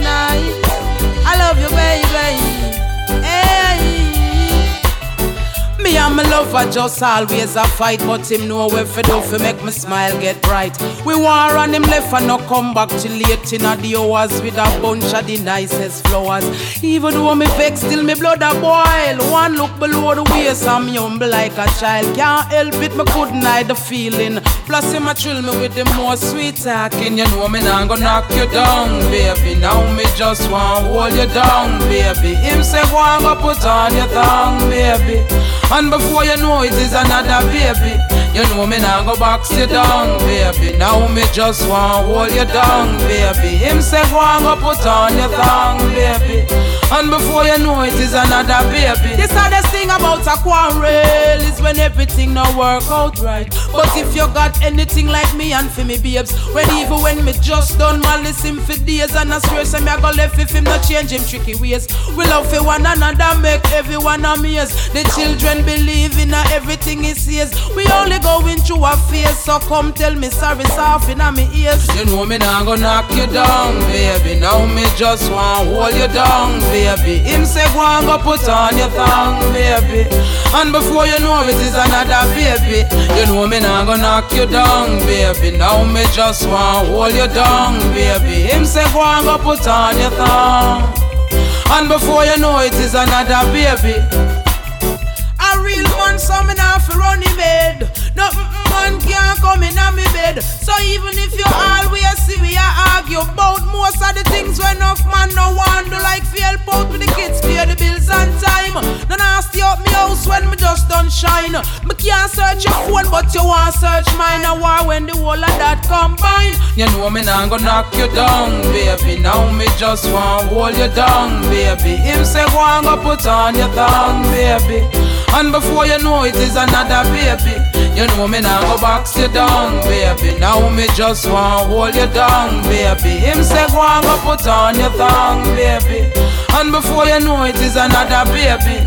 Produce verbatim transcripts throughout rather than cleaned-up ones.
night. I love you, baby. Hey. Me and my lover just always a fight, but him know where for do fi make me smile get bright. We war on him left and no come back till late in the hours with a bunch of the nicest flowers. Even though me vex, still me blood a boil. One look below the waist and me humble like a child. Can't help it, me couldn't hide the feeling. Plus him a thrill me with the more sweet talking. You know me nah go knock you down, baby. Now me just want hold you down, baby. Him say go and go put on your tongue, baby. And before you know it is another baby. You know me now go box you down, baby. Now me just want hold you down, baby. Him say go and go put on your tongue, baby. And before you know it is another baby. The saddest thing about a quarrel is when everything no work out right. But if you got anything like me and for me babes, when even when me just done malice him for days, and I swear say me I go left if him not change him tricky ways. We love for one another, make everyone amaze. The children believe in everything he says. We only going through a phase, so come tell me sorry soft in my ears. You know me now go knock you down, baby. Now me just want hold you down, baby. Him say go and go put on your tongue, baby. And before you know it is another baby. You know me now go knock you down, baby. Now me just want hold you down, baby. Him say go and go put on your tongue. And before you know it is another baby. A real man, so me now fi run him bed. No man can't come in on me bed. So even if you always see we a argue about most of the things when enough man no want do, like fi help out with the kids, pay the bills on time. No nasty up me house when me just done shine. Me can't search your phone but you want search mine. A war when the whole of that combine. You know me now go knock you down, baby. Now me just want hold you down, baby. Him say go and go put on your tongue, baby. And before you know it is another baby. You know me now go box you down, baby. Now me just want hold you down, baby. Him say go and go put on your tongue, baby. And before you know it is another baby.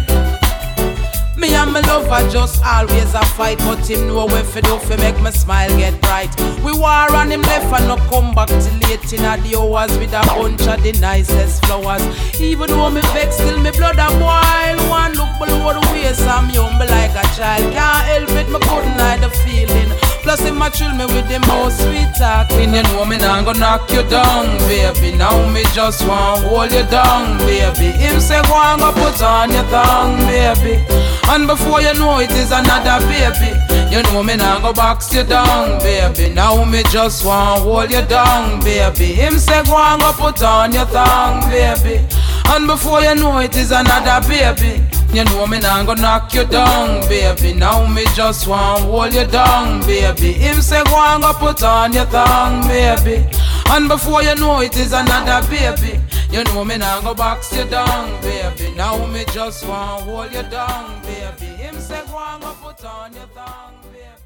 Me and my lover just always a fight, but him know where fi do fi make my smile get bright. We war on him left and no come back till late in the hours with a bunch of the nicest flowers. Even though me vex, still me blood a boil. One look below the waist and me humble like a child. Can't help it, me couldn't hide the feeling. Plus him a thrill me with the most sweet talking. You know me now go knock you down, baby. Now me just want hold you down, baby. Him say go and go put on your tongue, baby. And before you know it is another baby. You know me now go box you down, baby. Now me just want hold you down, baby. Him say go and go put on your tongue, baby. And before you know it is another baby. You know me now go knock you down, baby. Now me just want hold you down, baby. Him say go and go put on your tongue, baby. And before you know it is another baby. You know me now go box you down, baby. Now me just want hold you down, baby. Him say go and go put on your tongue, baby.